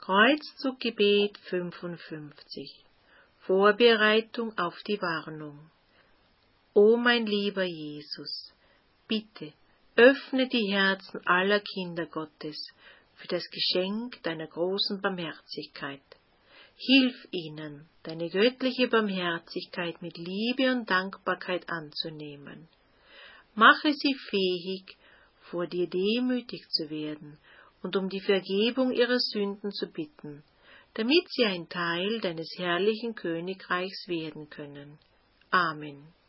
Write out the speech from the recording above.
Kreuzzuggebet 55. Vorbereitung auf die Warnung. O mein lieber Jesus, bitte öffne die Herzen aller Kinder Gottes für das Geschenk deiner großen Barmherzigkeit. Hilf ihnen, deine göttliche Barmherzigkeit mit Liebe und Dankbarkeit anzunehmen. Mache sie fähig, vor dir demütig zu werden und um die Vergebung ihrer Sünden zu bitten, damit sie ein Teil deines herrlichen Königreichs werden können. Amen.